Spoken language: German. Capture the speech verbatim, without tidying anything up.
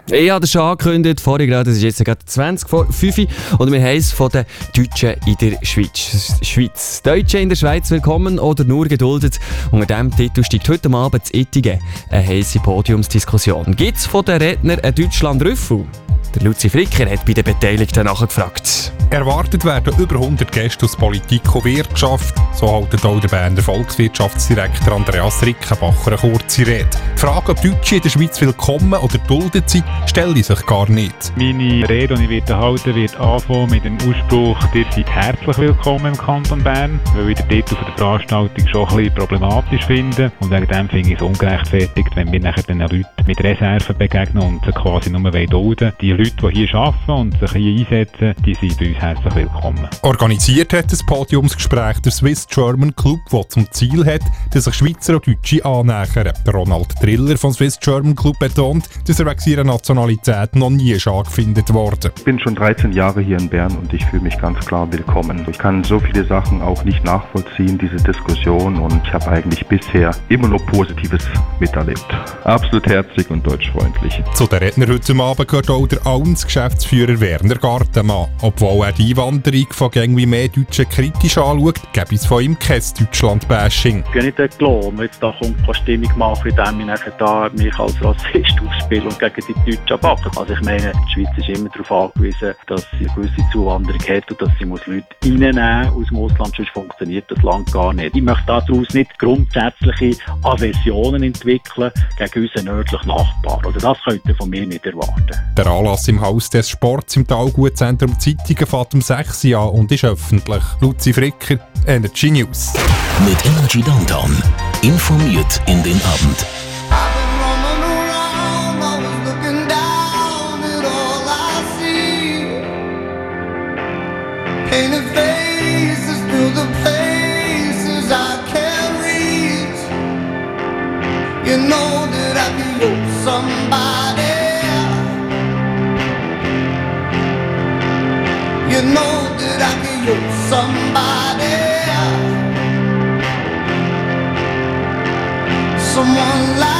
Ich habe das schon angekündigt, vorhin gerade, es ist jetzt gerade zwanzig vor fünf und wir haben es von den Deutschen in der Schweiz. Schweiz. Deutsche in der Schweiz willkommen oder nur geduldet. Unter diesem Titel steigt heute Abend in Ittigen eine heisse Podiumsdiskussion. Gibt es von den Rednern einen Deutschland-Rüffel? Der Luzi Fricker hat bei den Beteiligten nachgefragt. Erwartet werden über hundert Gäste aus Politik und Wirtschaft. So haltet auch der Berner Volkswirtschaftsdirektor Andreas Rickenbacher eine kurze Rede. Die Frage, ob Deutsche in der Schweiz willkommen oder geduldet sind, stelle sich gar nicht. Meine Rede, die ich werde halten wird anfangen mit dem Ausspruch, ihr seid herzlich willkommen im Kanton Bern, weil ich den Titel der Veranstaltung schon ein bisschen problematisch finde. Und wegen dem finde ich es ungerechtfertigt, wenn wir nachher den Leuten mit Reserven begegnen und sie quasi nur dulden. Die Leute, die hier arbeiten und sich hier einsetzen, die sind bei uns herzlich willkommen. Organisiert hat das Podiumsgespräch der Swiss German Club, das zum Ziel hat, dass sich Schweizer und Deutsche annähern. Ronald Triller vom Swiss German Club betont, dass er wegen seiner Nationalität noch nie scharf gefunden wurde. Ich bin schon dreizehn Jahre hier in Bern und ich fühle mich ganz klar willkommen. Ich kann so viele Sachen auch nicht nachvollziehen, diese Diskussion, und ich habe eigentlich bisher immer nur Positives miterlebt. Absolut herzlich und deutschfreundlich. Zu den Rednern heute Abend gehört auch der Alns-Geschäftsführer Werner Gartenmann. Obwohl er die Einwanderung von irgendwie mehr Deutschen kritisch anschaut, gäbe es von ihm kein Deutschland-Bashing. Ich bin nicht gelassen, wenn jetzt da kommt, eine Stimmung machen, indem ich nachher da mich als Rassist aufspiele und gegen die Deutschen backe. Also ich meine, die Schweiz ist immer darauf angewiesen, dass sie eine gewisse Zuwanderung hat und dass sie muss Leute reinnehmen aus dem Ausland, sonst funktioniert das Land gar nicht. Ich möchte daraus nicht grundsätzliche Aversionen entwickeln gegen unseren nördlichen Nachbarn. Also das könnt ihr von mir nicht erwarten. Der Anlass im Haus des Sports im Talgutzentrum Zeitungen fährt um sechs Uhr an und ist öffentlich. Luzi Fricker, Energy News. Mit Energy Downtown. Informiert in den Abend. You know that I can use somebody. You know that I can use somebody. Someone like